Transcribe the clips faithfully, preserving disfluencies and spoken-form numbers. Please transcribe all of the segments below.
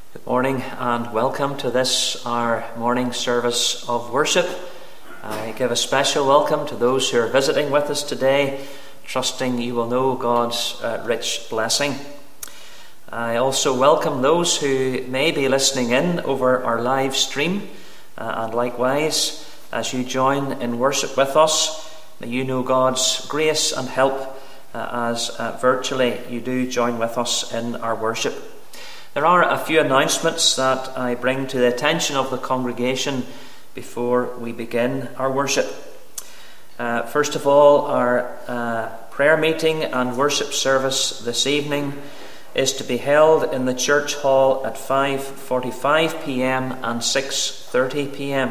Good morning and welcome to this, our morning service of worship. I give a special welcome to those who are visiting with us today, trusting you will know God's uh, rich blessing. I also welcome those who may be listening in over our live stream, uh, and likewise, as you join in worship with us, may you know God's grace and help uh, as uh, virtually you do join with us in our worship. There are a few announcements that I bring to the attention of the congregation before we begin our worship. Uh, first of all, our uh, prayer meeting and worship service this evening is to be held in the church hall at five forty-five p.m. and six thirty p.m.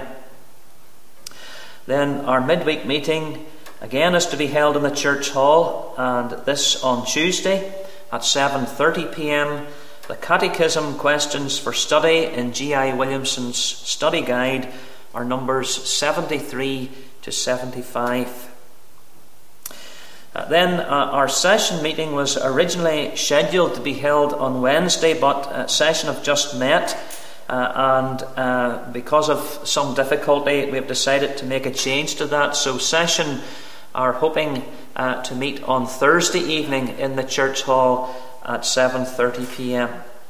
Then our midweek meeting again is to be held in the church hall, and this on Tuesday at seven thirty p.m. The Catechism questions for study in G I Williamson's study guide are numbers seventy-three to seventy-five. Uh, then uh, our session meeting was originally scheduled to be held on Wednesday, but uh, session have just met, uh, and uh, because of some difficulty we have decided to make a change to that. So session are hoping uh, to meet on Thursday evening in the church hall at seven thirty p.m.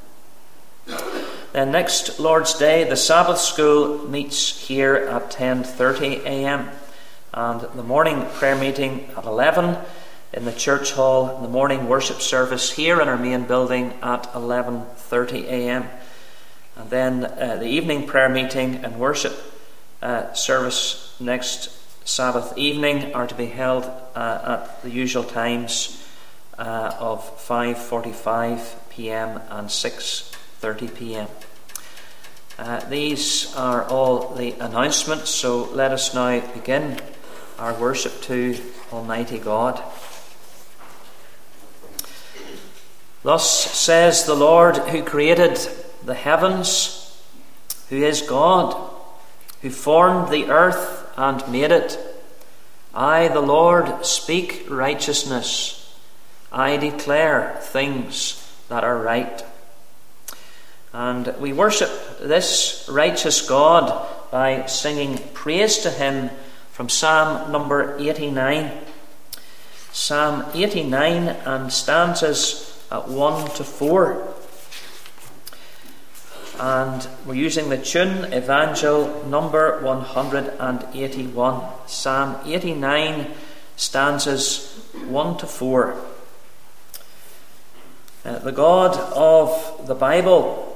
Then next Lord's Day, the Sabbath School meets here at ten thirty a.m. and the morning prayer meeting at eleven in the church hall, the morning worship service here in our main building at eleven thirty a.m. and then uh, the evening prayer meeting and worship uh, service next Sabbath evening are to be held uh, at the usual times Uh, of five forty-five p.m. and six thirty p.m. Uh, these are all the announcements, so let us now begin our worship to Almighty God. Thus says the Lord, who created the heavens, who is God, who formed the earth and made it. I, the Lord, speak righteousness. I declare things that are right. And we worship this righteous God by singing praise to him from Psalm number eighty-nine. Psalm eighty-nine and stanzas at one to four. And we're using the tune Evangel number one hundred eighty-one. Psalm eighty-nine stanzas one to four. Uh, the God of the Bible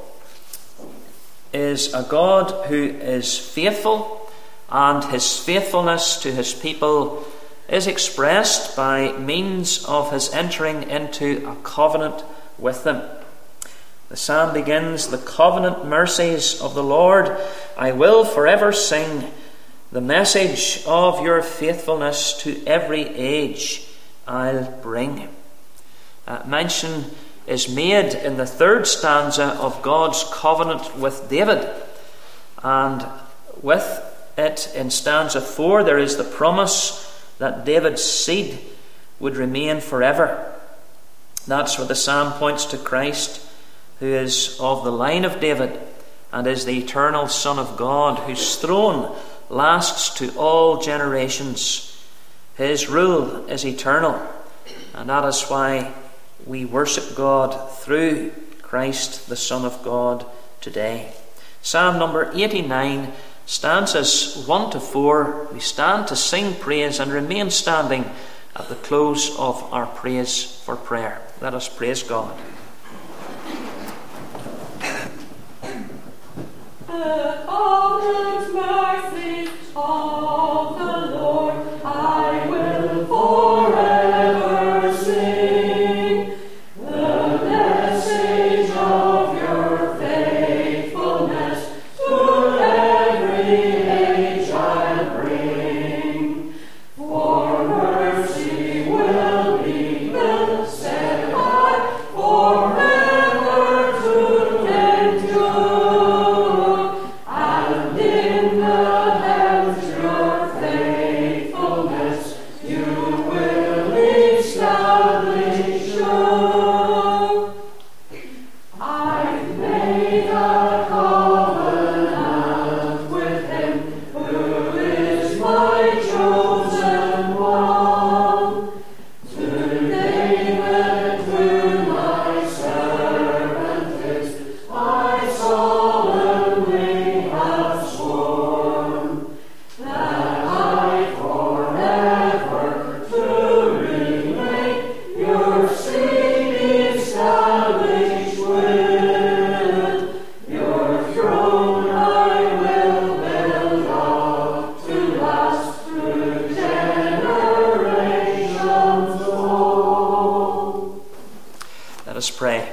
is a God who is faithful, and his faithfulness to his people is expressed by means of his entering into a covenant with them. The psalm begins, "The covenant mercies of the Lord I will forever sing, the message of your faithfulness to every age I'll bring." Uh, mention is made in the third stanza of God's covenant with David, and with it in stanza four there is the promise that David's seed would remain forever. That's where the psalm points to Christ, who is of the line of David and is the eternal Son of God, whose throne lasts to all generations. His rule is eternal, and that is why we worship God through Christ, the Son of God, today. Psalm number eighty-nine, stanzas one to four. We stand to sing praise and remain standing at the close of our praise for prayer. Let us praise God. The covenant mercies of the Lord I will forever sing. Forever to us pray.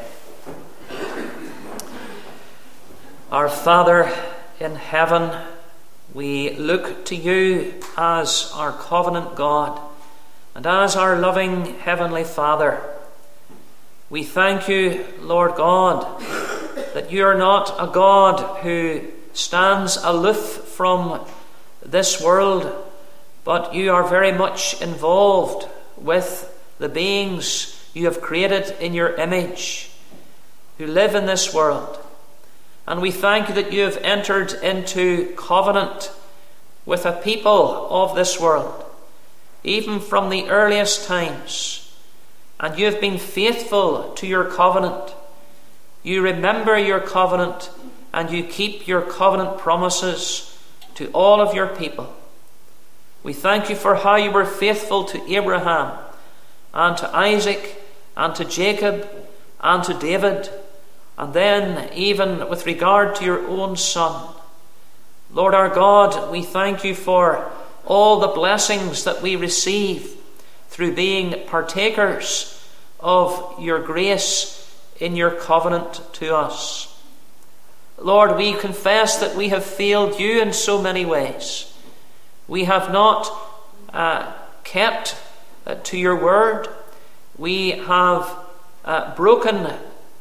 Our Father in heaven, we look to you as our covenant God and as our loving Heavenly Father. We thank you, Lord God, that you are not a God who stands aloof from this world, but you are very much involved with the beings you have created in your image, who live in this world. And we thank you that you have entered into covenant with a people of this world, even from the earliest times. And you have been faithful to your covenant. You remember your covenant, and you keep your covenant promises to all of your people. We thank you for how you were faithful to Abraham, and to Isaac, and to Jacob, and to David, and then even with regard to your own Son. Lord our God, we thank you for all the blessings that we receive through being partakers of your grace in your covenant to us. Lord, we confess that we have failed you in so many ways. We have not uh, kept uh, to your word. We have uh, broken uh,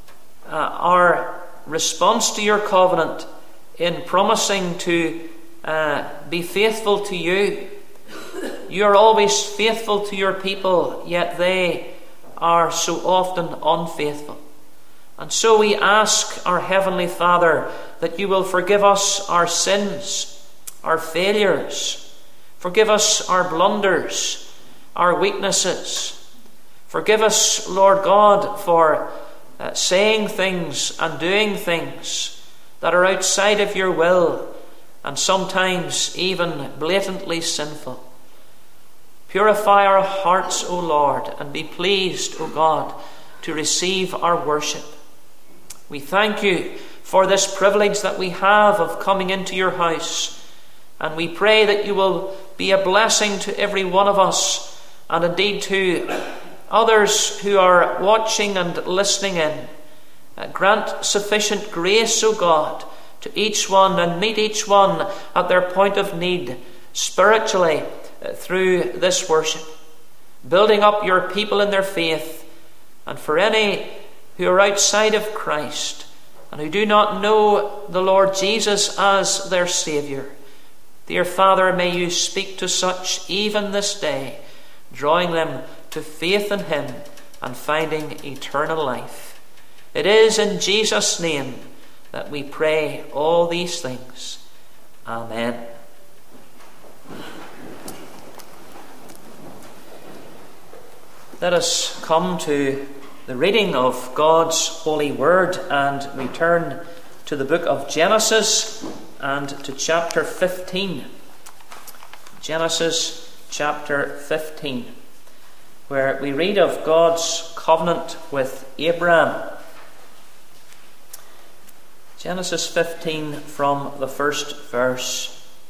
our response to your covenant in promising to uh, be faithful to you. You are always faithful to your people, yet they are so often unfaithful. And so we ask our Heavenly Father that you will forgive us our sins, our failures. Forgive us our blunders, our weaknesses. Forgive us, Lord God, for uh, saying things and doing things that are outside of your will and sometimes even blatantly sinful. Purify our hearts, O Lord, and be pleased, O God, to receive our worship. We thank you for this privilege that we have of coming into your house, and we pray that you will be a blessing to every one of us, and indeed to others who are watching and listening in. Uh, grant sufficient grace, O God, to each one, and meet each one at their point of need spiritually uh, through this worship, building up your people in their faith. And for any who are outside of Christ and who do not know the Lord Jesus as their Saviour, dear Father, may you speak to such even this day, drawing them to faith in him and finding eternal life. It is in Jesus' name that we pray all these things. Amen. Let us come to the reading of God's holy word, and we turn to the book of Genesis and to chapter fifteen. Genesis chapter fifteen, where we read of God's covenant with Abraham. Genesis fifteen from the first verse.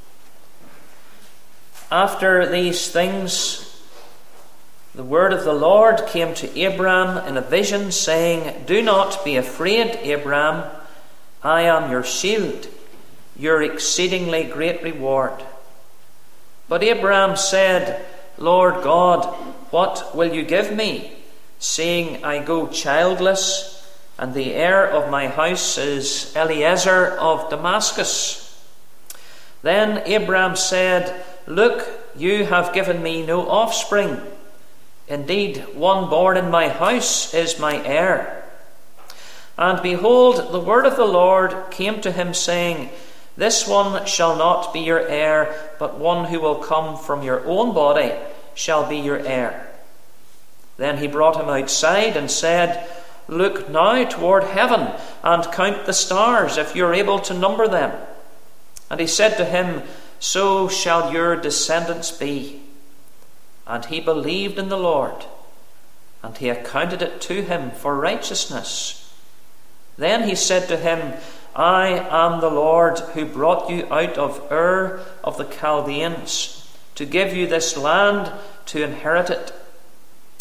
After these things, the word of the Lord came to Abraham in a vision, saying, "Do not be afraid, Abraham. I am your shield, your exceedingly great reward." But Abraham said, "Lord God, what will you give me, seeing I go childless, and the heir of my house is Eliezer of Damascus?" Then Abraham said, "Look, you have given me no offspring. Indeed, one born in my house is my heir." And behold, the word of the Lord came to him, saying, "This one shall not be your heir, but one who will come from your own body shall be your heir." Then he brought him outside and said, "Look now toward heaven and count the stars, if you are able to number them." And he said to him, "So shall your descendants be." And he believed in the Lord, and he accounted it to him for righteousness. Then he said to him, "I am the Lord who brought you out of Ur of the Chaldeans to give you this land to inherit it."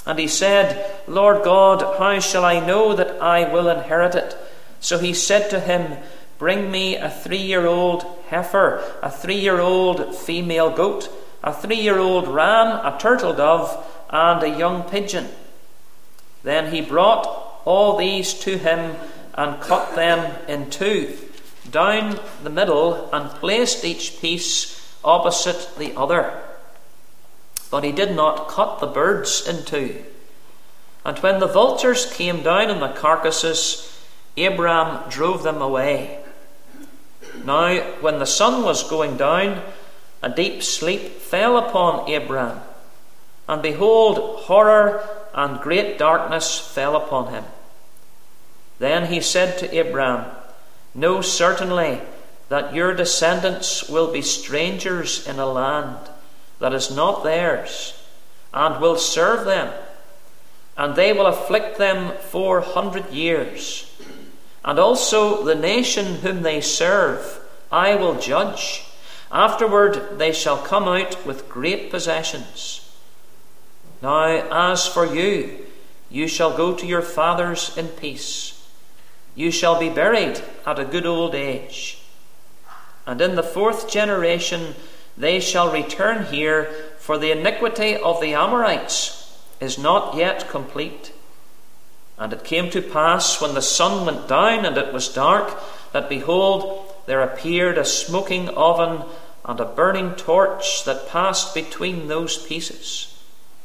And he said, Lord God, how shall I know that I will inherit it? So he said to him, bring me a three-year-old heifer, a three-year-old female goat, a three-year-old ram, a turtle dove, and a young pigeon. Then he brought all these to him and cut them in two, down the middle, and placed each piece opposite the other. But he did not cut the birds in two. And when the vultures came down on the carcasses, Abram drove them away. Now, when the sun was going down, a deep sleep fell upon Abram, and behold, horror and great darkness fell upon him. Then he said to Abram, know certainly that your descendants will be strangers in a land that is not theirs, and will serve them, and they will afflict them four hundred years. And also the nation whom they serve I will judge. Afterward they shall come out with great possessions. Now as for you, you shall go to your fathers in peace. You shall be buried at a good old age. And in the fourth generation they shall return here, for the iniquity of the Amorites is not yet complete. And it came to pass, when the sun went down and it was dark, that behold, there appeared a smoking oven and a burning torch that passed between those pieces.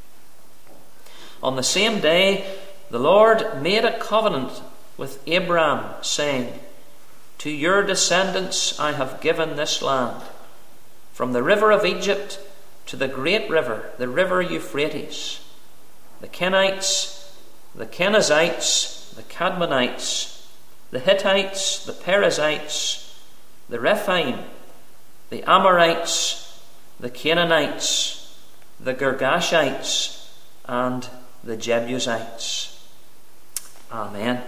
On the same day the Lord made a covenant with Abram, saying, to your descendants I have given this land, from the river of Egypt to the great river, the river Euphrates, the Kenites, the Kenizzites, the Cadmonites, the Hittites, the Perizzites, the Rephaim, the Amorites, the Canaanites, the Girgashites, and the Jebusites. Amen.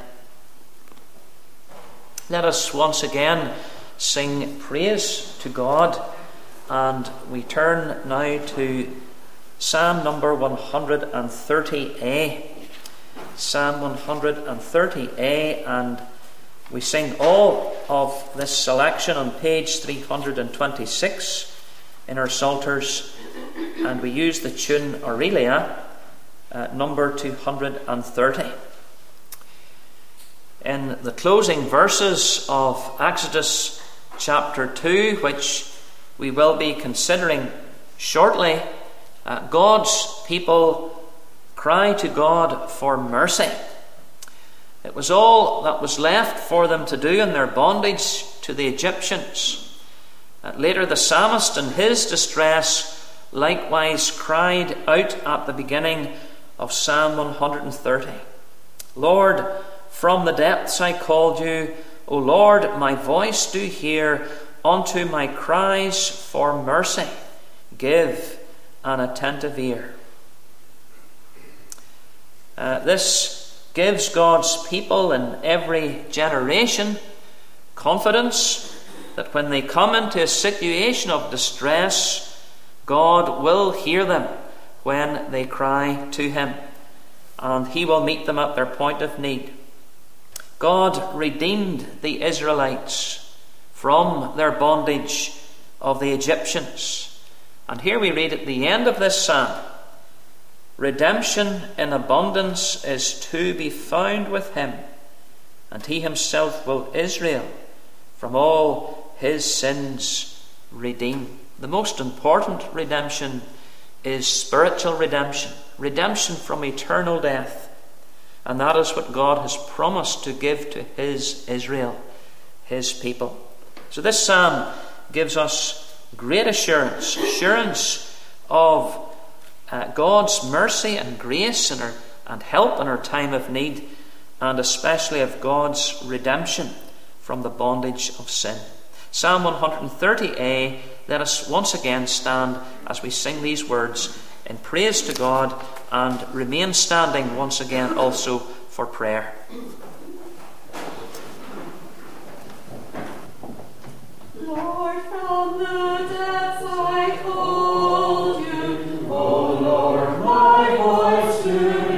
Let us once again sing praise to God, and we turn now to Psalm number one hundred thirty A. Psalm one hundred thirty A, and we sing all of this selection on page three hundred twenty-six in our Psalters, and we use the tune Aurelia, uh, number two hundred thirty. In the closing verses of Exodus chapter two, which we will be considering shortly, uh, God's people cry to God for mercy. It was all that was left for them to do in their bondage to the Egyptians. Uh, later the psalmist in his distress likewise cried out at the beginning of Psalm one hundred thirty. Lord, from the depths I called you, O Lord, my voice do hear, unto my cries for mercy give an attentive ear. Uh, this gives God's people in every generation confidence that when they come into a situation of distress, God will hear them when they cry to him, and he will meet them at their point of need. God redeemed the Israelites from their bondage of the Egyptians. And here we read at the end of this psalm, redemption in abundance is to be found with him, and he himself will Israel from all his sins redeem. The most important redemption is spiritual redemption, redemption from eternal death. And that is what God has promised to give to his Israel, his people. So this psalm gives us great assurance, assurance of uh, God's mercy and grace and, our, and help in our time of need, and especially of God's redemption from the bondage of sin. Psalm one hundred thirty A, let us once again stand as we sing these words in praise to God, and remain standing once again also for prayer. Lord, from the depths I called you, O Lord, my voice to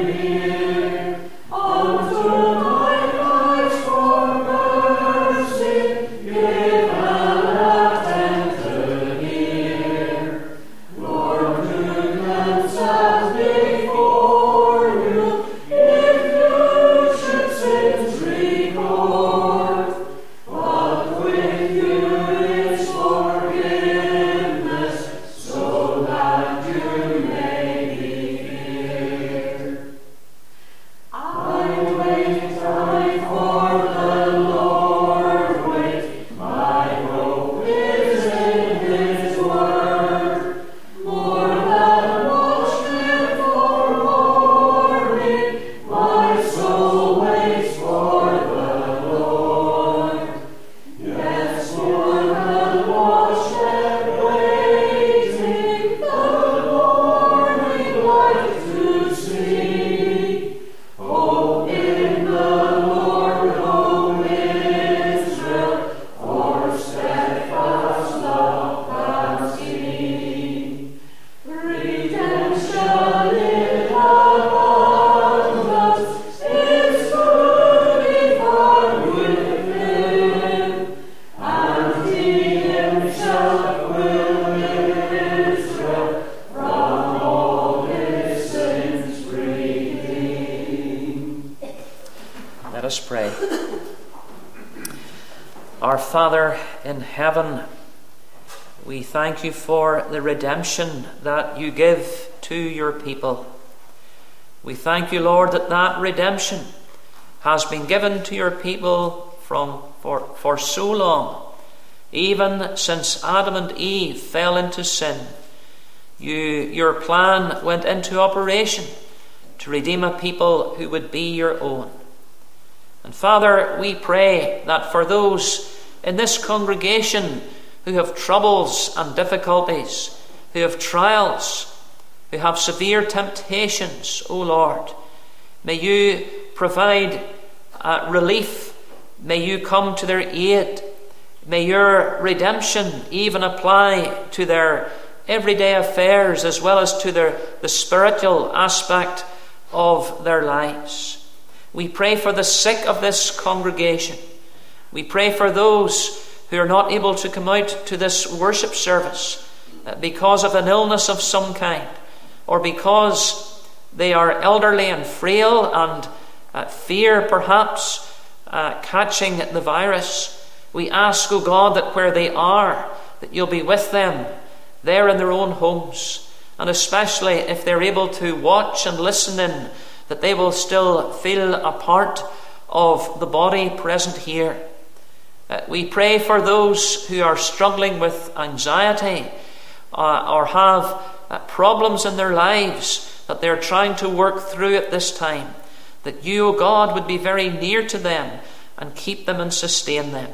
Our Father in heaven, we thank you for the redemption that you give to your people. We thank you, Lord, that that redemption has been given to your people from for, for so long, even since Adam and Eve fell into sin. You, your plan went into operation to redeem a people who would be your own. And Father, we pray that for those in this congregation who have troubles and difficulties, who have trials, who have severe temptations, O Lord, may you provide uh, relief. May you come to their aid. May your redemption even apply to their everyday affairs as well as to their, the spiritual aspect of their lives. We pray for the sick of this congregation. We pray for those who are not able to come out to this worship service because of an illness of some kind, or because they are elderly and frail and uh, fear perhaps uh, catching the virus. We ask, O God, that where they are, that you'll be with them there in their own homes, and especially if they're able to watch and listen in, that they will still feel a part of the body present here. Uh, we pray for those who are struggling with anxiety uh, or have uh, problems in their lives that they're trying to work through at this time, that you, O God, would be very near to them and keep them and sustain them.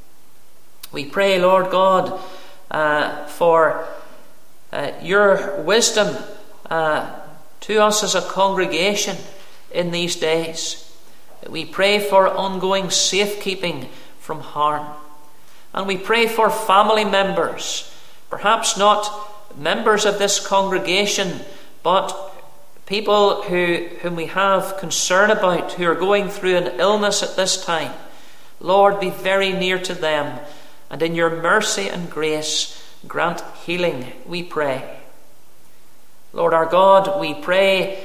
We pray, Lord God, uh, for uh, your wisdom uh, to us as a congregation in these days. We pray for ongoing safekeeping from harm. And we pray for family members, perhaps not members of this congregation, but people who, whom we have concern about, who are going through an illness at this time. Lord, be very near to them, and in your mercy and grace, grant healing, we pray. Lord our God, we pray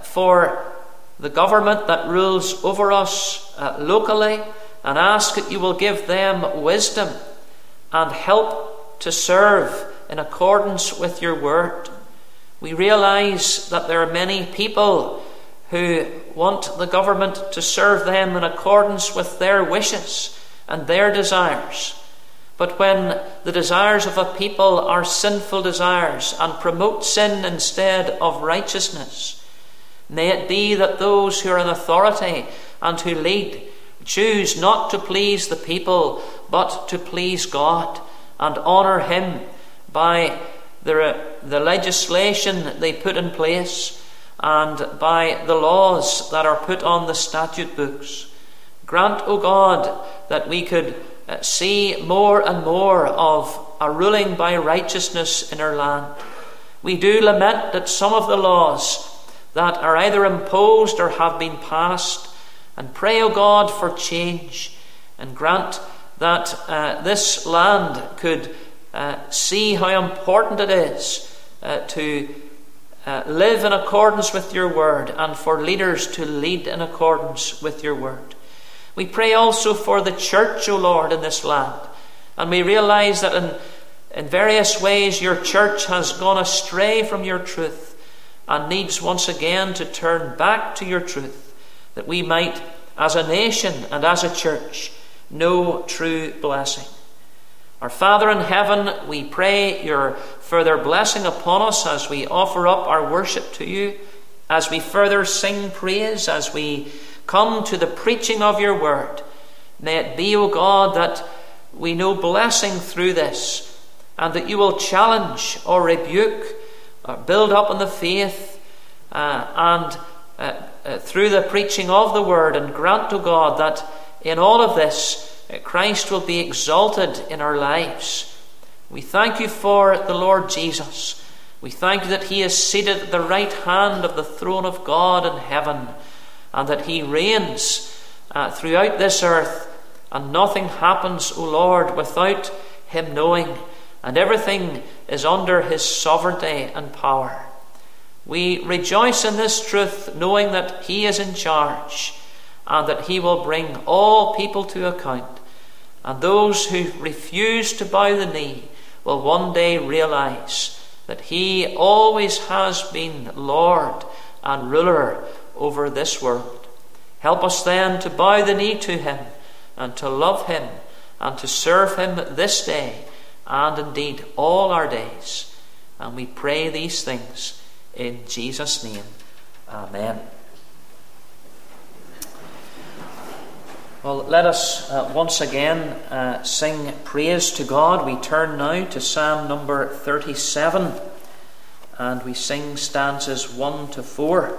for the government that rules over us uh, locally, and ask that you will give them wisdom and help to serve in accordance with your word. We realize that there are many people who want the government to serve them in accordance with their wishes and their desires. But when the desires of a people are sinful desires and promote sin instead of righteousness, may it be that those who are in authority and who lead choose not to please the people, but to please God and honour him by the, the legislation they put in place and by the laws that are put on the statute books. Grant, O God, that we could uh, see more and more of a ruling by righteousness in our land. We do lament that some of the laws that are either imposed or have been passed, and pray, O God, for change, and grant that uh, this land could uh, see how important it is uh, to uh, live in accordance with your word, and for leaders to lead in accordance with your word. We pray also for the church, O Lord, in this land, and we realize that in, in various ways your church has gone astray from your truth and needs once again to turn back to your truth, that we might, as a nation and as a church, know true blessing. Our Father in heaven, we pray your further blessing upon us as we offer up our worship to you, as we further sing praise, as we come to the preaching of your word. May it be, O God, that we know blessing through this, and that you will challenge or rebuke or build up in the faith uh, and uh, uh, through the preaching of the word, and grant, O God, that in all of this uh, Christ will be exalted in our lives. We thank you for the Lord Jesus. We thank you that he is seated at the right hand of the throne of God in heaven, and that he reigns uh, throughout this earth, and nothing happens, O Lord, without him knowing, and everything is under his sovereignty and power. We rejoice in this truth, knowing that he is in charge, and that he will bring all people to account. And those who refuse to bow the knee will one day realize that he always has been Lord and ruler over this world. Help us then to bow the knee to him and to love him and to serve him this day and indeed all our days. And we pray these things in Jesus' name. Amen. Well, let us uh, once again uh, sing praise to God. We turn now to Psalm number thirty-seven, and we sing stanzas one to four.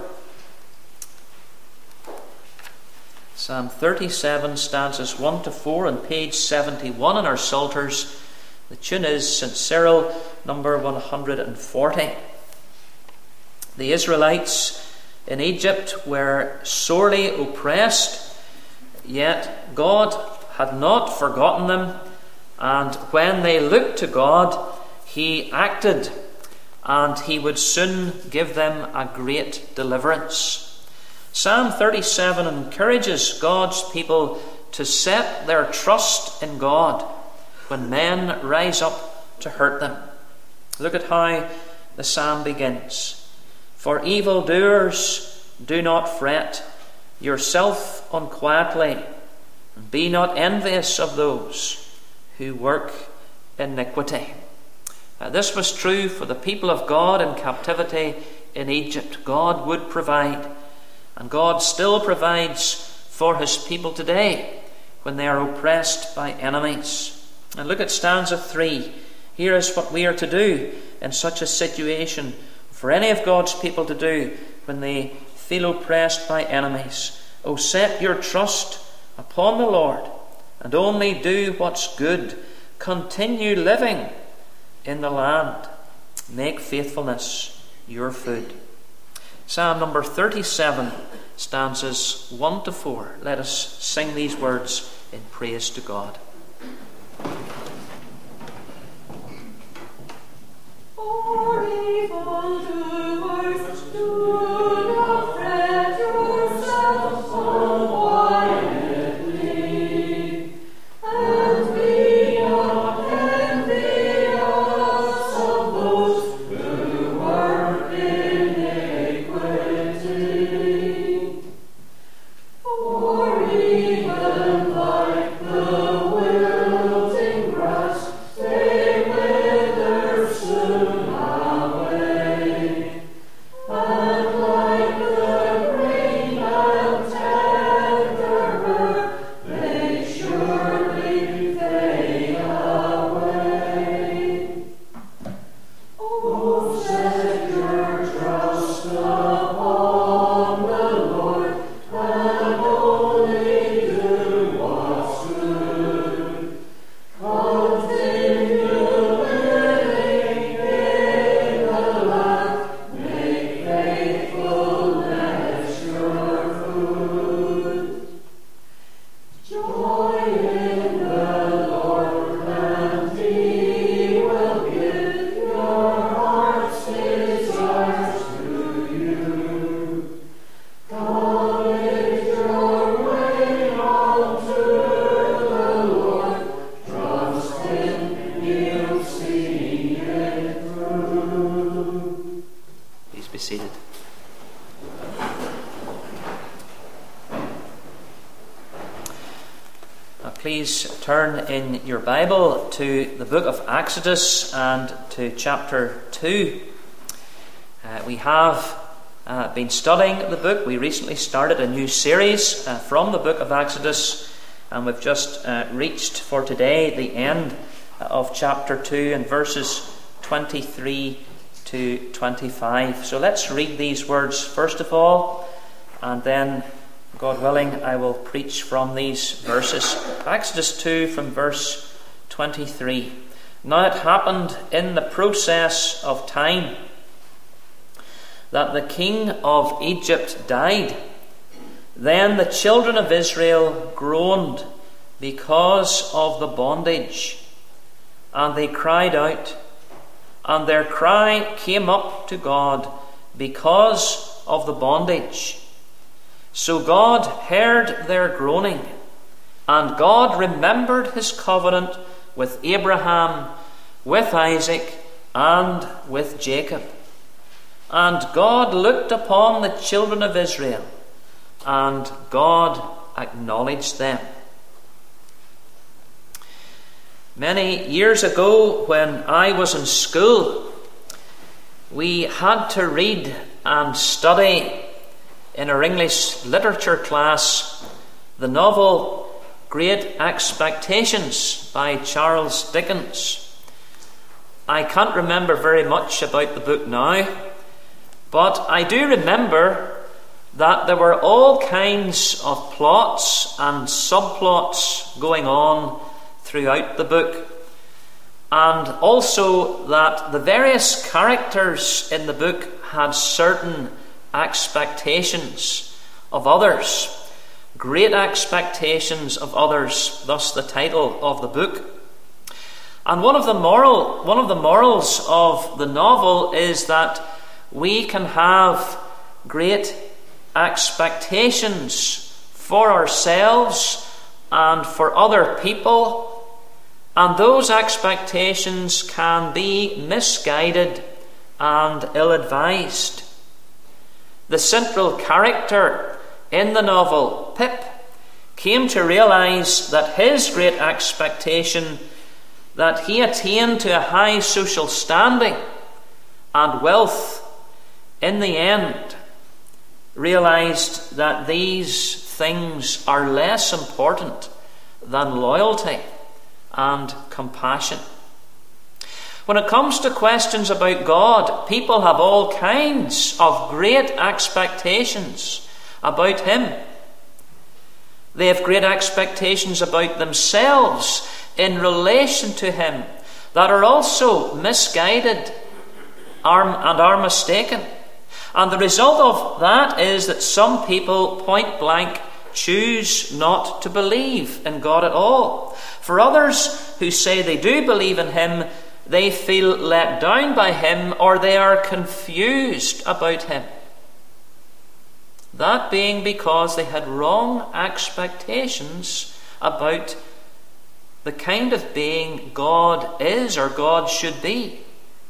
Psalm thirty-seven, stanzas one to four, on page seventy-one in our Psalters. The tune is Saint Cyril, number one hundred forty. The Israelites in Egypt were sorely oppressed, yet God had not forgotten them, and when they looked to God, he acted, and he would soon give them a great deliverance. Psalm thirty-seven encourages God's people to set their trust in God when men rise up to hurt them. Look at how the psalm begins. For evildoers, do not fret yourself unquietly, and be not envious of those who work iniquity. Uh, this was true for the people of God in captivity in Egypt. God would provide, and God still provides for his people today when they are oppressed by enemies. And look at stanza three. Here is what we are to do in such a situation, for any of God's people to do when they feel oppressed by enemies. O set your trust upon the Lord, and only do what's good. Continue living in the land. Make faithfulness your food. Psalm number thirty-seven, stanzas one to four. Let us sing these words in praise to God. For evildoers, do not fret yourself unquietly, and be not envious of those who work iniquity. For even like the wilting grass, they wither soon away, and like the green and tender herb, they surely fade away. Oh, set your trust upon the Lord, and only do what's good. Continue living in the land, make faithfulness your food. Joy in the Lord, and he will give your heart's desires to you. Commit your way unto the Lord, trust him, he'll see it through. Please be seated. Now please turn in your Bible to the book of Exodus and to chapter two. Uh, we have uh, been studying the book. We recently started a new series uh, from the book of Exodus, and we've just uh, reached for today the end of chapter two and verses twenty-three to twenty-five. So let's read these words first of all, and then, God willing, I will preach from these verses. Exodus two from verse twenty-three. Now it happened in the process of time that the king of Egypt died. Then the children of Israel groaned because of the bondage, and they cried out, and their cry came up to God because of the bondage. So God heard their groaning, and God remembered his covenant with Abraham, with Isaac, and with Jacob. And God looked upon the children of Israel, and God acknowledged them. Many years ago, when I was in school, we had to read and study in our English literature class the novel Great Expectations by Charles Dickens. I can't remember very much about the book now, but I do remember that there were all kinds of plots and subplots going on throughout the book, and also that the various characters in the book had certain expectations of others, great expectations of others, thus the title of the book. And one of the moral one of the morals of the novel is that we can have great expectations for ourselves and for other people, and those expectations can be misguided and ill-advised. The central character in the novel, Pip, came to realise that his great expectation, that he attained to a high social standing and wealth, in the end realised that these things are less important than loyalty and compassion. When it comes to questions about God, people have all kinds of great expectations about him. They have great expectations about themselves in relation to him that are also misguided and are mistaken. And the result of that is that some people point blank choose not to believe in God at all. For others who say they do believe in him, they feel let down by him, or they are confused about him. That being because they had wrong expectations about the kind of being God is or God should be.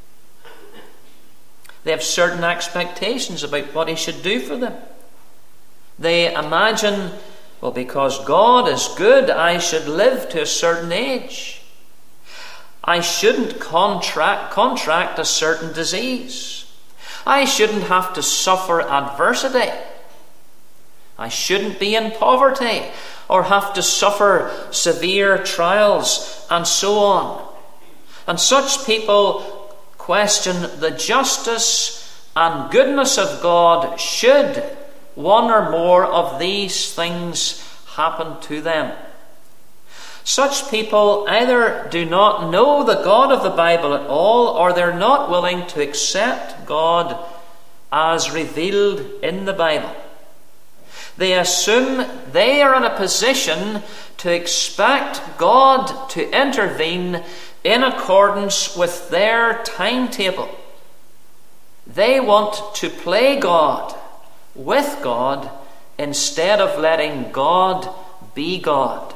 They have certain expectations about what he should do for them. They imagine, well, because God is good, I should live to a certain age. I shouldn't contract, contract a certain disease. I shouldn't have to suffer adversity. I shouldn't be in poverty or have to suffer severe trials, and so on. And such people question the justice and goodness of God should one or more of these things happen to them. Such people either do not know the God of the Bible at all, or they're not willing to accept God as revealed in the Bible. They assume they are in a position to expect God to intervene in accordance with their timetable. They want to play God with God instead of letting God be God.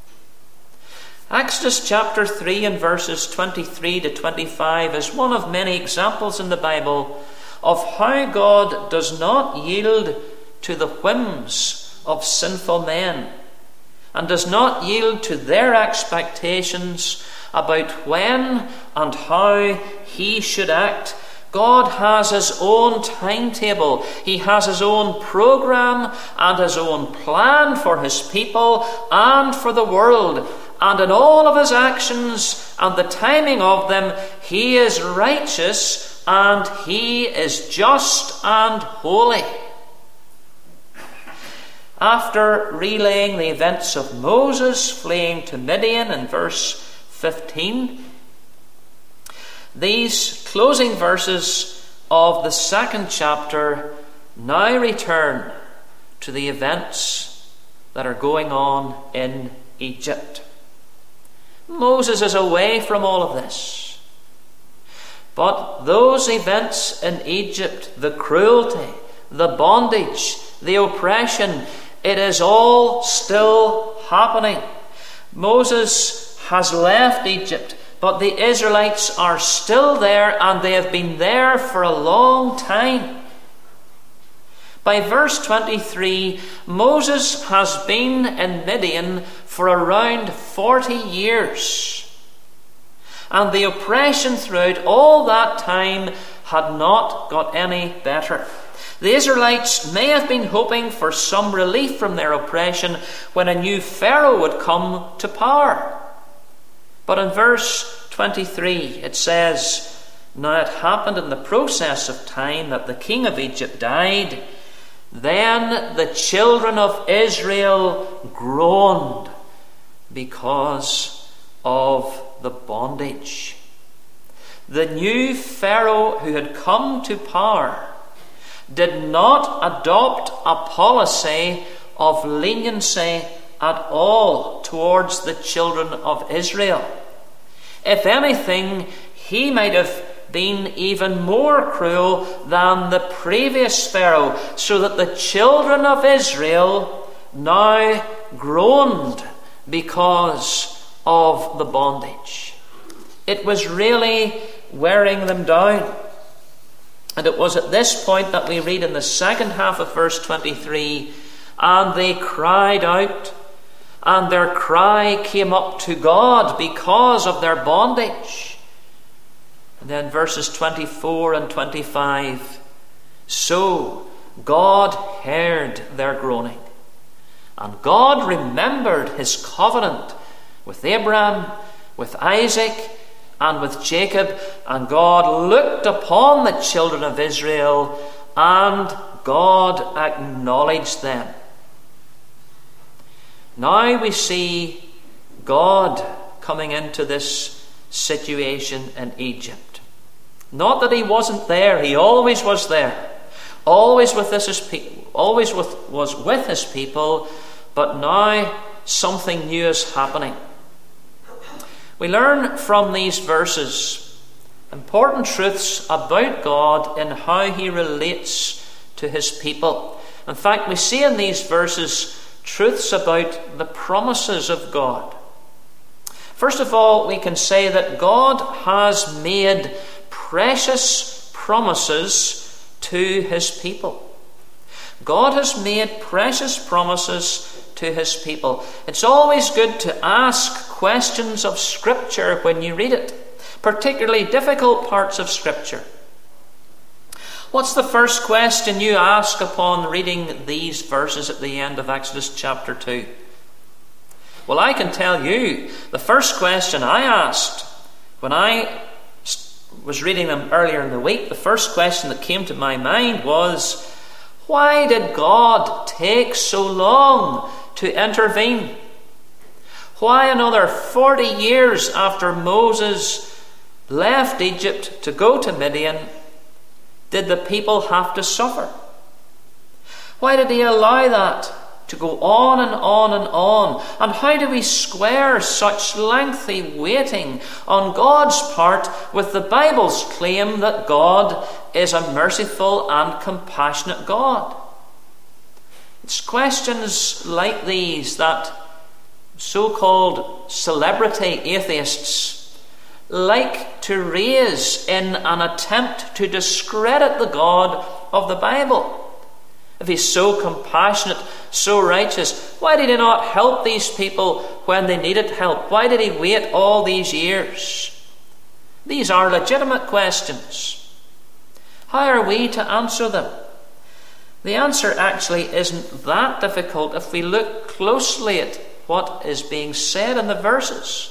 Exodus chapter three and verses twenty-three to twenty-five is one of many examples in the Bible of how God does not yield to the whims of sinful men and does not yield to their expectations about when and how he should act. God has his own timetable. He has his own program and his own plan for his people and for the world. And in all of his actions and the timing of them, he is righteous and he is just and holy. After relaying the events of Moses fleeing to Midian in verse fifteen, these closing verses of the second chapter now return to the events that are going on in Egypt. Moses is away from all of this. But those events in Egypt, the cruelty, the bondage, the oppression, it is all still happening. Moses has left Egypt, but the Israelites are still there, and they have been there for a long time. By verse twenty-three, Moses has been in Midian for around forty years. And the oppression throughout all that time had not got any better. The Israelites may have been hoping for some relief from their oppression when a new Pharaoh would come to power. But in verse twenty-three it says, "Now it happened in the process of time that the king of Egypt died. Then the children of Israel groaned because of the bondage." The new Pharaoh who had come to power did not adopt a policy of leniency at all towards the children of Israel. If anything, he might have been even more cruel than the previous Pharaoh, so that the children of Israel now groaned because of the bondage. It was really wearing them down. And it was at this point that we read in the second half of verse twenty-three, "And they cried out, and their cry came up to God because of their bondage." And then verses twenty-four and twenty-five, "So God heard their groaning, and God remembered his covenant with Abraham, with Isaac, and with Jacob, and God looked upon the children of Israel, and God acknowledged them." Now we see God coming into this situation in Egypt. Not that he wasn't there, he always was there, always with this his people, always with, was with his people, but now something new is happening. We learn from these verses important truths about God and how he relates to his people. In fact, we see in these verses truths about the promises of God. First of all, we can say that God has made precious promises to his people. God has made precious promises to his people. It's always good to ask questions of Scripture when you read it, particularly difficult parts of Scripture. What's the first question you ask upon reading these verses at the end of Exodus chapter two? Well, I can tell you, the first question I asked when I was reading them earlier in the week, the first question that came to my mind was, why did God take so long to intervene? Why another forty years after Moses left Egypt to go to Midian did the people have to suffer? Why did he allow that to go on and on and on? And how do we square such lengthy waiting on God's part with the Bible's claim that God is a merciful and compassionate God? It's questions like these that so-called celebrity atheists like to raise in an attempt to discredit the God of the Bible. If he's so compassionate, so righteous, why did he not help these people when they needed help? Why did he wait all these years? These are legitimate questions. How are we to answer them? The answer actually isn't that difficult if we look closely at what is being said in the verses.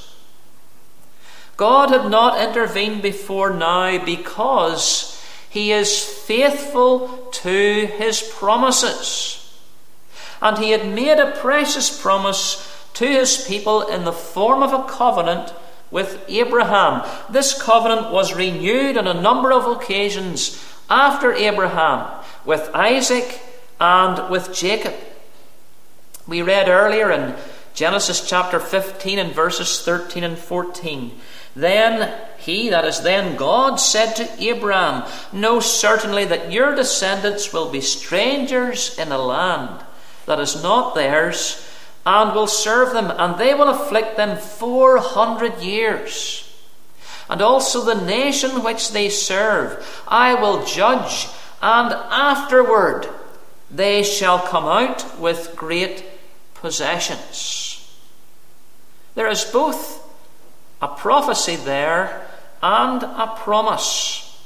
God had not intervened before now because he is faithful to his promises. And he had made a precious promise to his people in the form of a covenant with Abraham. This covenant was renewed on a number of occasions after Abraham, with Isaac and with Jacob. We read earlier in Genesis chapter fifteen and verses thirteen and fourteen. Then he, that is then God, said to Abraham, know certainly that your descendants will be strangers in a land that is not theirs, and will serve them, and they will afflict them four hundred years. And also the nation which they serve I will judge, and afterward they shall come out with great possessions. There is both a prophecy there and a promise.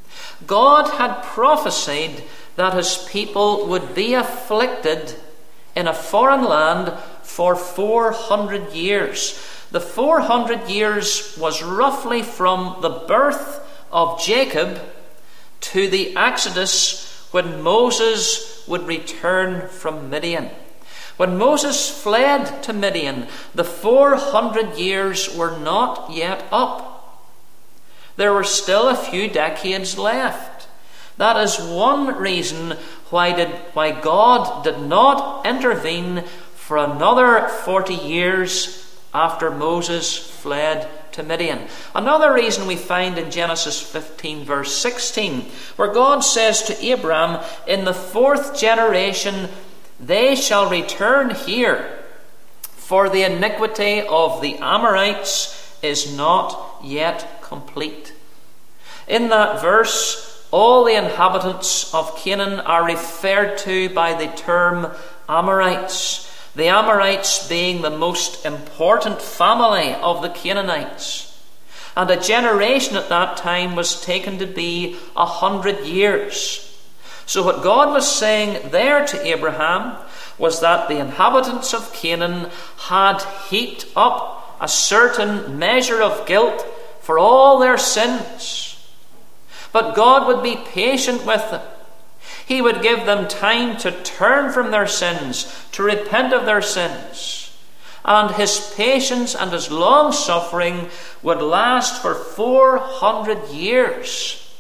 God had prophesied that his people would be afflicted in a foreign land for four hundred years. The four hundred years was roughly from the birth of Jacob to the Exodus, when Moses would return from Midian. When Moses fled to Midian, the four hundred years were not yet up. There were still a few decades left. That is one reason why, did, why God did not intervene for another forty years after Moses fled to Midian. Another reason we find in Genesis fifteen verse sixteen, where God says to Abraham, in the fourth generation they shall return here, for the iniquity of the Amorites is not yet complete. In that verse, all the inhabitants of Canaan are referred to by the term Amorites, the Amorites being the most important family of the Canaanites. And a generation at that time was taken to be a hundred years. So what God was saying there to Abraham was that the inhabitants of Canaan had heaped up a certain measure of guilt for all their sins. But God would be patient with them. He would give them time to turn from their sins, to repent of their sins. And his patience and his long suffering would last for four hundred years.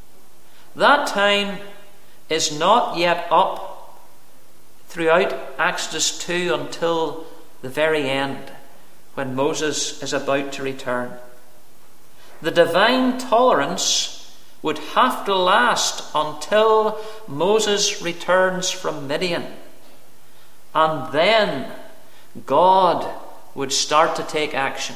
That time is not yet up throughout Exodus two until the very end, when Moses is about to return. The divine tolerance would have to last until Moses returns from Midian. And then God would start to take action.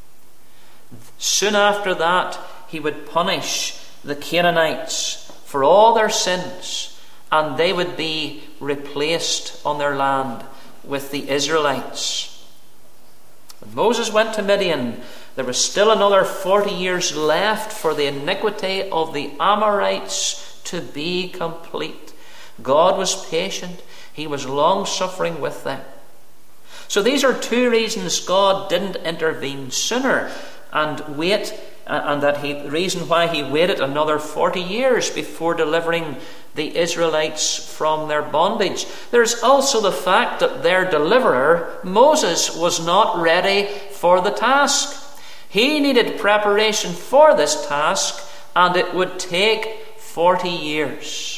Soon after that, he would punish the Canaanites for all their sins, and they would be replaced on their land with the Israelites. When Moses went to Midian, there was still another forty years left for the iniquity of the Amorites to be complete. God was patient. He was long-suffering with them. So these are two reasons God didn't intervene sooner and wait, and that he, the reason why he waited another forty years before delivering the Israelites from their bondage. There's also the fact that their deliverer, Moses, was not ready for the task. He needed preparation for this task, and it would take forty years.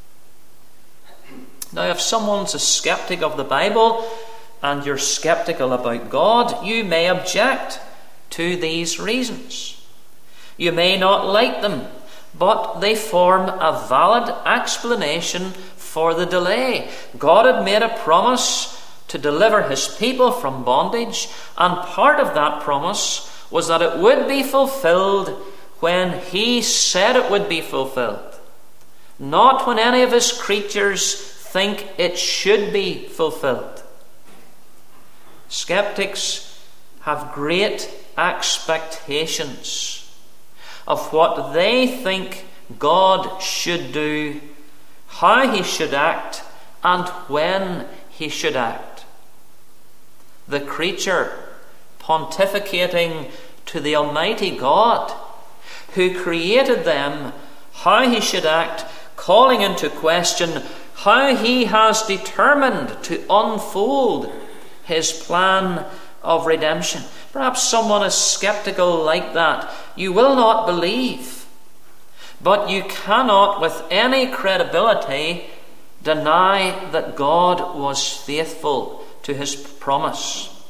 Now, if someone's a skeptic of the Bible and you're skeptical about God, you may object to these reasons. You may not like them, but they form a valid explanation for the delay. God had made a promise to deliver his people from bondage, and part of that promise was that it would be fulfilled when he said it would be fulfilled, not when any of his creatures think it should be fulfilled. Skeptics have great expectations of what they think God should do, how he should act, and when he should act. The creature pontificating to the Almighty God, who created them, how he should act, calling into question how he has determined to unfold his plan of redemption. Perhaps someone is skeptical like that. You will not believe, but you cannot with any credibility deny that God was faithful to his promise.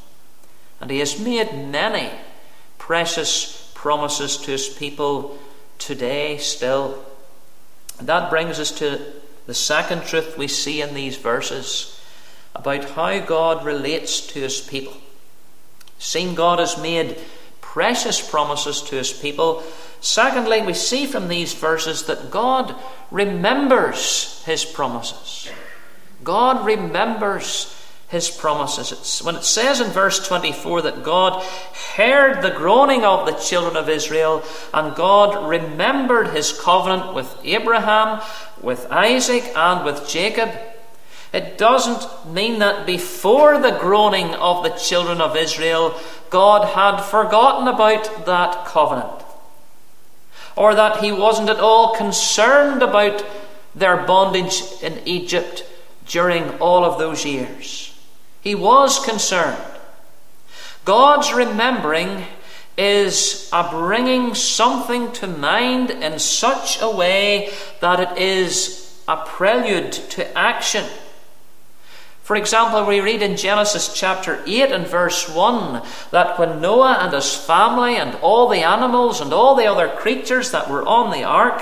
And he has made many precious promises to his people today still. And that brings us to the second truth we see in these verses about how God relates to his people. Seeing God has made precious promises to his people. Secondly, we see from these verses that God remembers his promises. God remembers his promises. It's, when it says in verse twenty-four that God heard the groaning of the children of Israel, and God remembered his covenant with Abraham, with Isaac, and with Jacob, it doesn't mean that before the groaning of the children of Israel, God had forgotten about that covenant, or that he wasn't at all concerned about their bondage in Egypt during all of those years. He was concerned. God's remembering is a bringing something to mind in such a way that it is a prelude to action. For example, we read in Genesis chapter eight and verse one that when Noah and his family and all the animals and all the other creatures that were on the ark,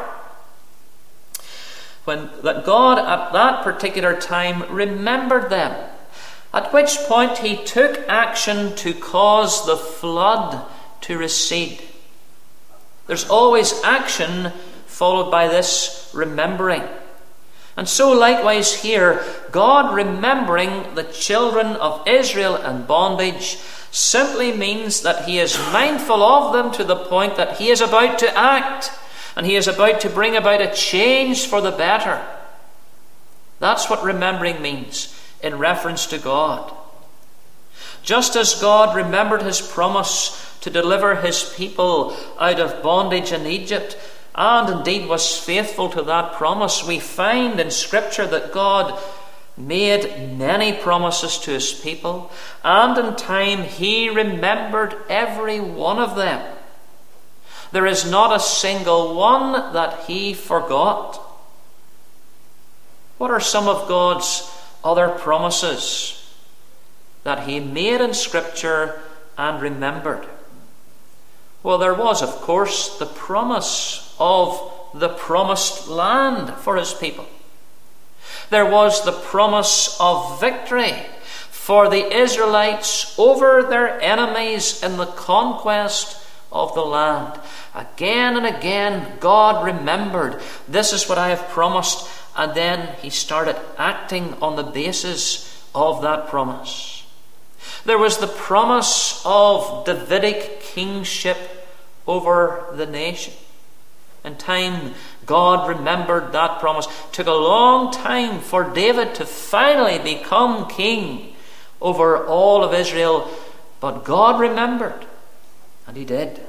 when that God at that particular time remembered them, at which point he took action to cause the flood to recede. There's always action followed by this remembering. And so likewise here, God remembering the children of Israel in bondage simply means that he is mindful of them to the point that he is about to act, and he is about to bring about a change for the better. That's what remembering means in reference to God. Just as God remembered his promise to deliver his people out of bondage in Egypt, and indeed was faithful to that promise, we find in Scripture that God made many promises to his people, and in time he remembered every one of them. There is not a single one that he forgot. What are some of God's other promises that he made in Scripture and remembered? Well, there was, of course, the promise of the promised land for his people. There was the promise of victory for the Israelites over their enemies in the conquest of the land. Again and again, God remembered, this is what I have promised, and then he started acting on the basis of that promise. There was the promise of Davidic kingship over the nation. In time, God remembered that promise. It took a long time for David to finally become king over all of Israel, but God remembered, and he did.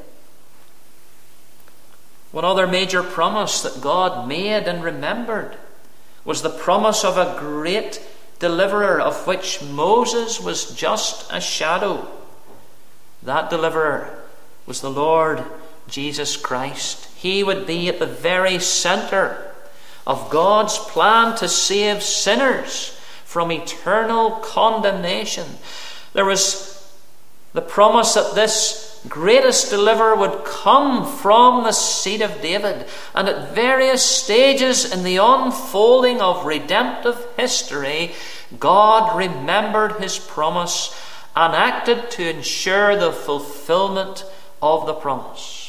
One other major promise that God made and remembered was the promise of a great deliverer, of which Moses was just a shadow. That deliverer was the Lord Jesus Christ. He would be at the very centre of God's plan to save sinners from eternal condemnation. There was the promise that this greatest deliverer would come from the seed of David, and at various stages in the unfolding of redemptive history, God remembered his promise and acted to ensure the fulfillment of the promise.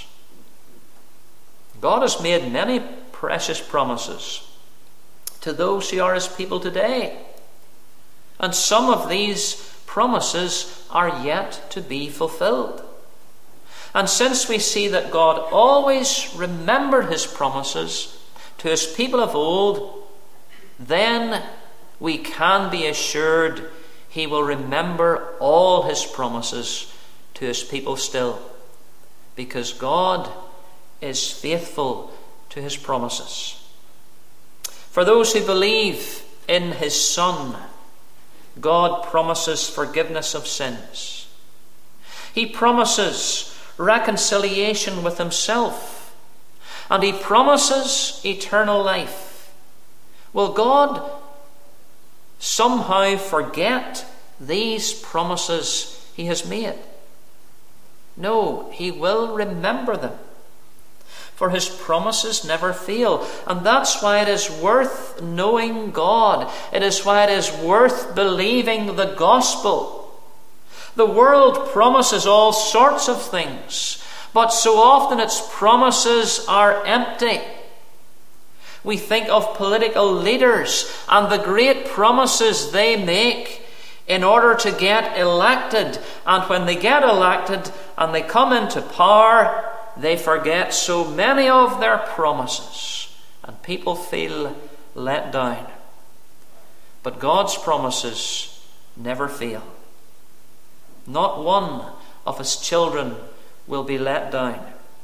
God has made many precious promises to those who are his people today, and some of these promises are yet to be fulfilled. And since we see that God always remembered his promises to his people of old, then we can be assured he will remember all his promises to his people still, because God is faithful to his promises. For those who believe in his Son, God promises forgiveness of sins. He promises reconciliation with himself, and he promises eternal life. Will God somehow forget these promises he has made? No, he will remember them. For his promises never fail. And that's why it is worth knowing God. It is why it is worth believing the gospel. The world promises all sorts of things, but so often its promises are empty. We think of political leaders and the great promises they make in order to get elected. And when they get elected and they come into power, they forget so many of their promises, and people feel let down. But God's promises never fail. Not one of his children will be let down.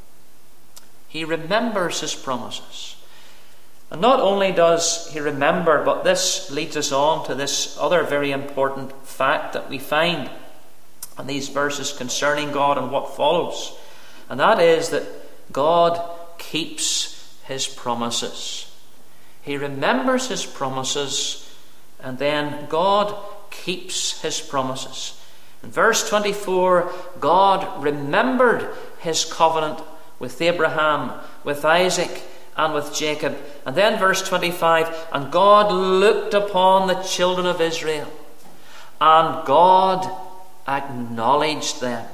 He remembers his promises. And not only does he remember, but this leads us on to this other very important fact that we find in these verses concerning God and what follows. And that is that God keeps his promises. He remembers his promises, and then God keeps his promises. In verse twenty-four, God remembered his covenant with Abraham, with Isaac, and with Jacob. And then verse twenty-five, and God looked upon the children of Israel, and God acknowledged them.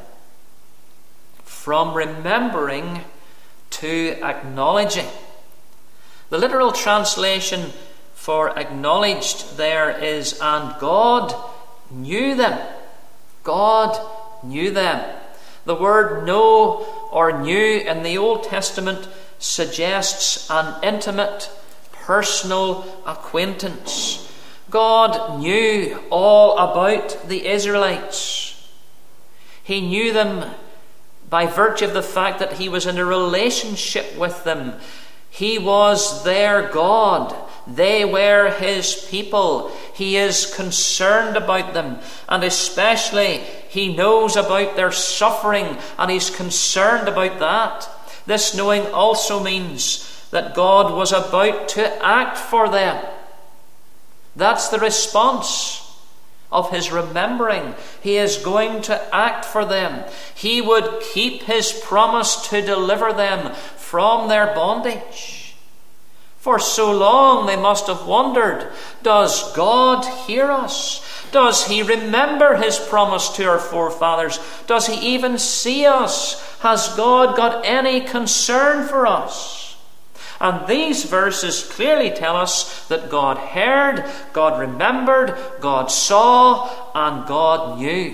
From remembering to acknowledging. The literal translation for acknowledged there is, and God knew them. God knew them. The word know or knew in the Old Testament suggests an intimate, personal acquaintance. God knew all about the Israelites. He knew them by virtue of the fact that he was in a relationship with them. He was their God. They were his people. He is concerned about them. And especially, he knows about their suffering, and he's concerned about that. This knowing also means that God was about to act for them. That's the response of his remembering. He is going to act for them. He would keep his promise to deliver them from their bondage. For so long they must have wondered, does God hear us? Does he remember his promise to our forefathers? Does he even see us? Has God got any concern for us? And these verses clearly tell us that God heard, God remembered, God saw, and God knew.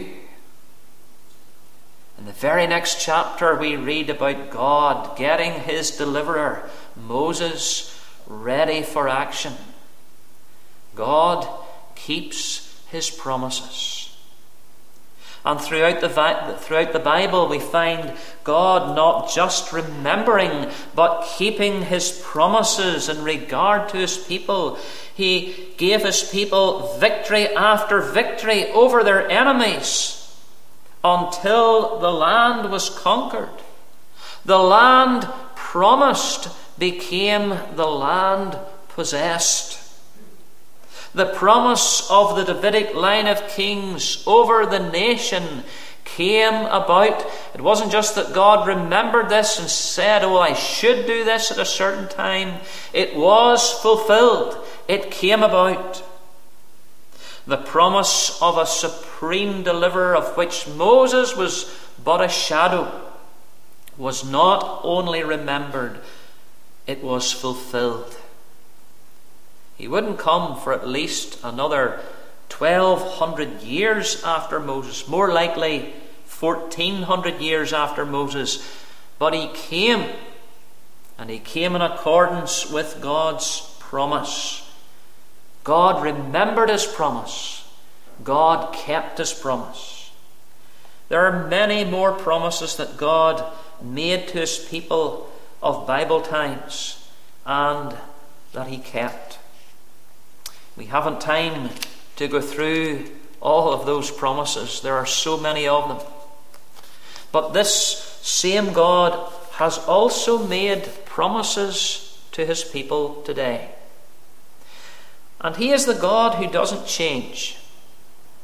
In the very next chapter we read about God getting his deliverer, Moses, ready for action. God keeps his promises. And throughout the, throughout the Bible we find God not just remembering, but keeping his promises in regard to his people. He gave his people victory after victory over their enemies until the land was conquered. The land promised became the land possessed. The promise of the Davidic line of kings over the nation came about. It wasn't just that God remembered this and said, oh, I should do this at a certain time. It was fulfilled. It came about. The promise of a supreme deliverer, of which Moses was but a shadow, was not only remembered, it was fulfilled. He wouldn't come for at least another twelve hundred years after Moses, more likely fourteen hundred years after Moses. But he came, and he came in accordance with God's promise. God remembered his promise. God kept his promise. There are many more promises that God made to his people of Bible times, and that he kept. We haven't time to go through all of those promises. There are so many of them. But this same God has also made promises to his people today. And he is the God who doesn't change.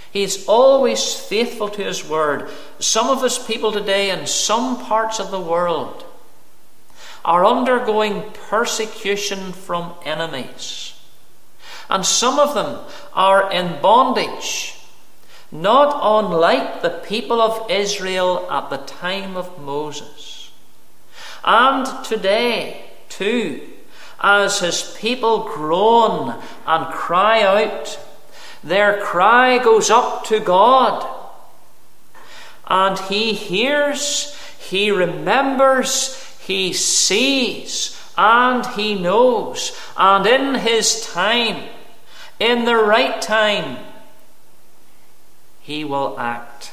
He's always faithful to his word. Some of his people today in some parts of the world are undergoing persecution from enemies. And some of them are in bondage, not unlike the people of Israel at the time of Moses. And today, too, as his people groan and cry out, their cry goes up to God. And he hears, he remembers, he sees, and he knows. And in his time, in the right time, he will act.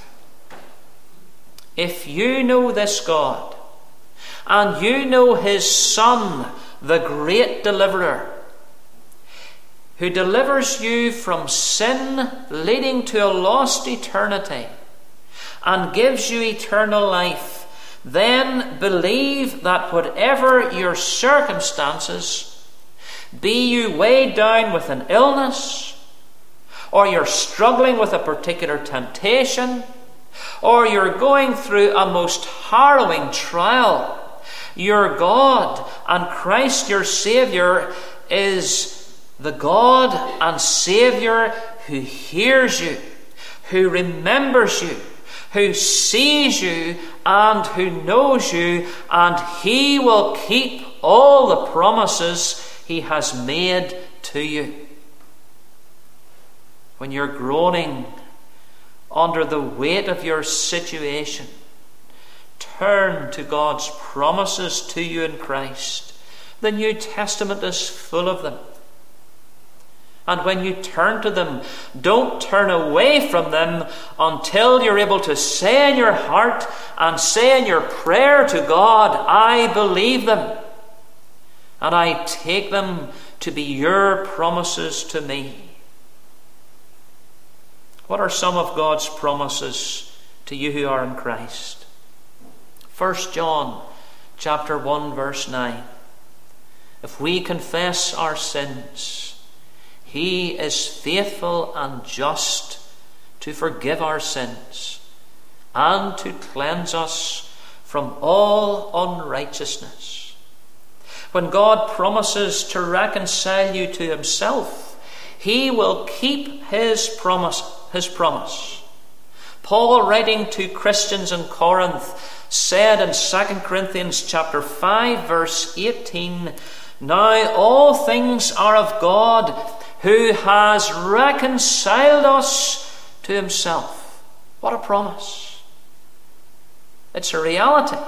If you know this God, and you know his Son, the great deliverer, who delivers you from sin leading to a lost eternity and gives you eternal life, then believe that whatever your circumstances, be you weighed down with an illness, or you're struggling with a particular temptation, or you're going through a most harrowing trial, your God and Christ your Saviour is the God and Saviour who hears you, who remembers you, who sees you, and who knows you, and he will keep all the promises he has made to you. When you're groaning under the weight of your situation, turn to God's promises to you in Christ. The New Testament is full of them. And when you turn to them, don't turn away from them until you're able to say in your heart and say in your prayer to God, I believe them, and I take them to be your promises to me. What are some of God's promises to you who are in Christ? First John chapter one verse nine. If we confess our sins, he is faithful and just to forgive our sins and to cleanse us from all unrighteousness. When God promises to reconcile you to himself, he will keep his promise. His promise. Paul, writing to Christians in Corinth, said in Second Corinthians chapter five verse eighteen, now all things are of God, who has reconciled us to himself. What a promise. It's a reality.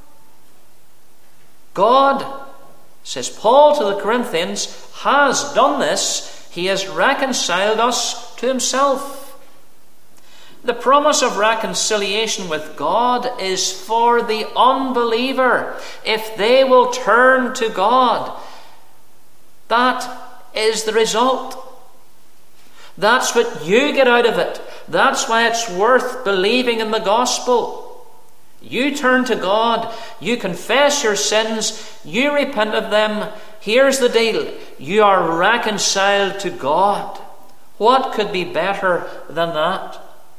God, says Paul to the Corinthians, has done this. He has reconciled us to himself. The promise of reconciliation with God is for the unbeliever if they will turn to God. That is the result. That's what you get out of it. That's why it's worth believing in the gospel. You turn to God, you confess your sins, you repent of them. Here's the deal. You are reconciled to God. What could be better than that?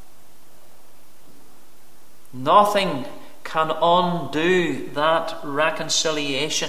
Nothing can undo that reconciliation.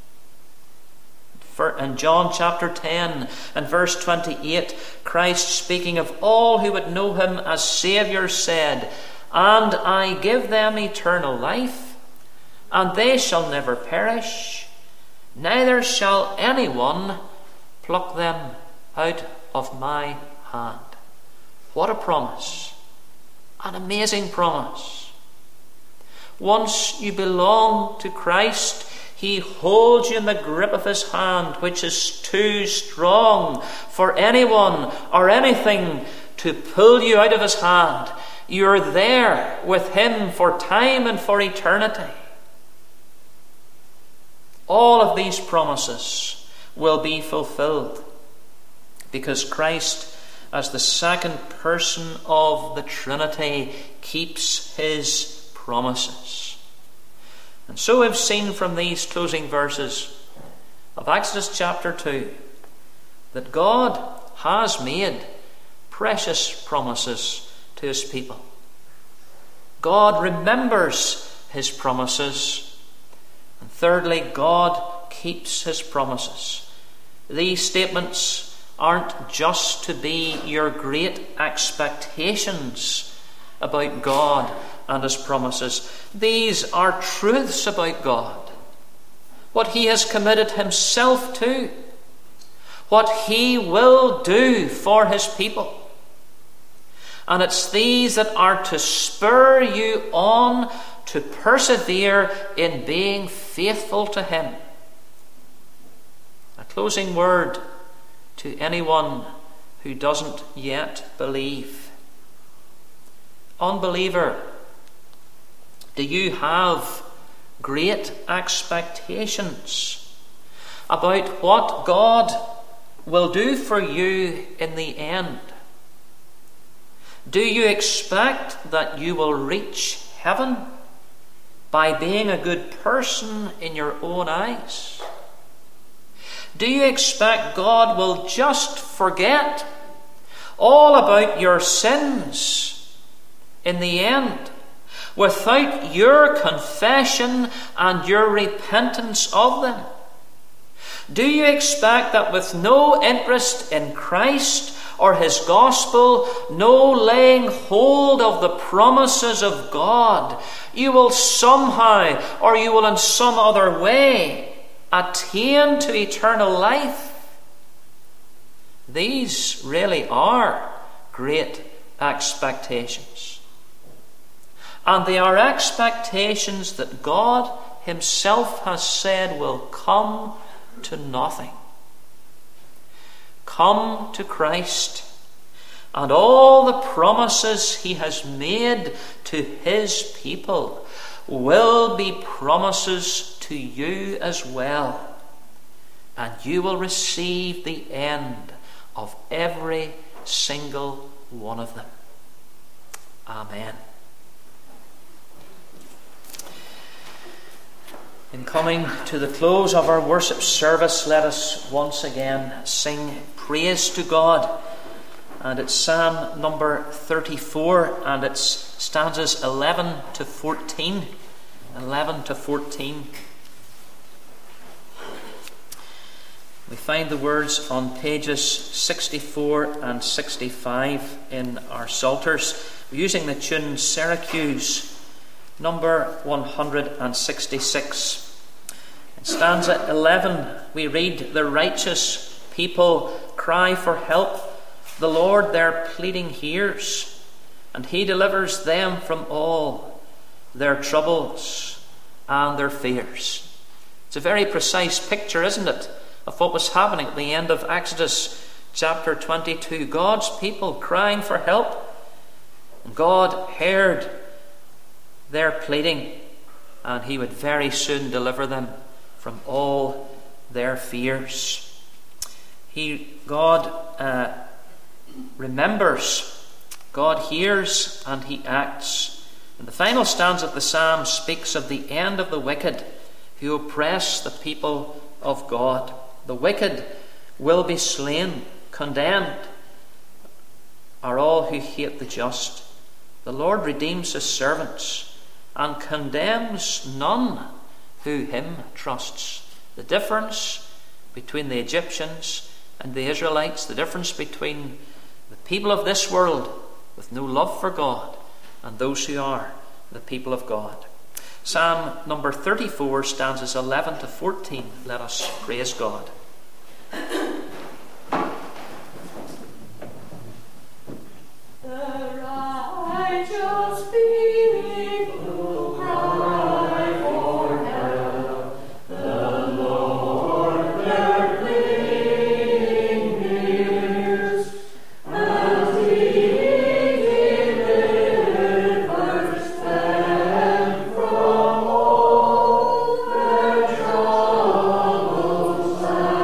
In John chapter ten and verse twenty-eight, Christ, speaking of all who would know him as Saviour, said, and I give them eternal life, and they shall never perish, neither shall anyone pluck them out of my hand. What a promise. An amazing promise. Once you belong to Christ, he holds you in the grip of his hand, which is too strong for anyone or anything to pull you out of his hand. You're there with him for time and for eternity. All of these promises will be fulfilled because Christ, as the second person of the Trinity, keeps his promises. And so we've seen from these closing verses of Exodus chapter two that God has made precious promises to his people. God remembers his promises. And thirdly, God keeps his promises. These statements aren't just to be your great expectations about God and his promises. These are truths about God. What he has committed himself to. What he will do for his people. And it's these that are to spur you on to persevere in being faithful to him. A closing word to anyone who doesn't yet believe. Unbeliever, do you have great expectations about what God will do for you in the end? Do you expect that you will reach heaven by being a good person in your own eyes? Do you expect God will just forget all about your sins in the end without your confession and your repentance of them? Do you expect that with no interest in Christ or his gospel, no laying hold of the promises of God, you will somehow, or you will in some other way, attain to eternal life? These really are great expectations. And they are expectations that God himself has said will come to nothing. Come to Christ, and all the promises he has made to his people will be promises to you as well, and you will receive the end of every single one of them. Amen. In coming to the close of our worship service, let us once again sing praise to God. And it's Psalm number thirty-four, and it's stanzas eleven to fourteen. eleven to fourteen. We find the words on pages sixty-four and sixty-five in our Psalters, using the tune Syracuse, number one hundred sixty-six. In stanza eleven, we read, "The righteous people cry for help. The Lord their pleading hears, and he delivers them from all their troubles and their fears." It's a very precise picture, isn't it, of what was happening at the end of Exodus chapter twenty-two. God's people crying for help. And God heard their pleading, and he would very soon deliver them from all their fears. He, God uh, remembers, God hears, and he acts. And the final stanza of the psalm speaks of the end of the wicked who oppress the people of God. The wicked will be slain, condemned are all who hate the just. The Lord redeems his servants and condemns none who him trusts. The difference between the Egyptians and the Israelites, the difference between the people of this world with no love for God and those who are the people of God. Psalm number thirty-four, stanzas eleven to fourteen. Let us praise God. From all their troubles.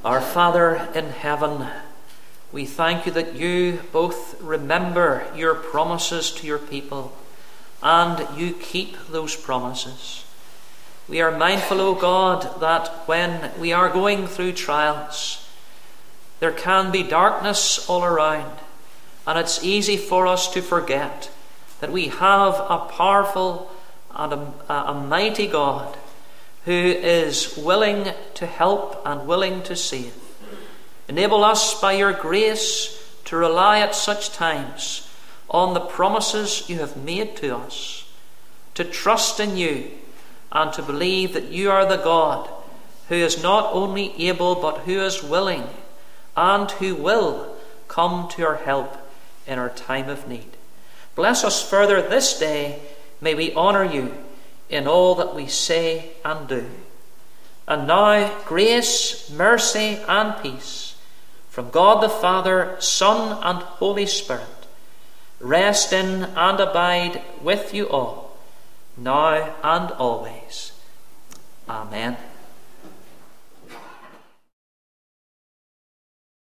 Our Father in heaven, we thank you that you both remember your promises to your people and you keep those promises. We are mindful, O God, that when we are going through trials, there can be darkness all around, and it's easy for us to forget that we have a powerful and a, a mighty God who is willing to help and willing to save. Enable us by your grace to rely at such times on the promises you have made to us, to trust in you and to believe that you are the God who is not only able but who is willing and who will come to our help in our time of need. Bless us further this day. May we honour you in all that we say and do. And now, grace, mercy, and peace from God the Father, Son, and Holy Spirit rest in and abide with you all, now and always. Amen.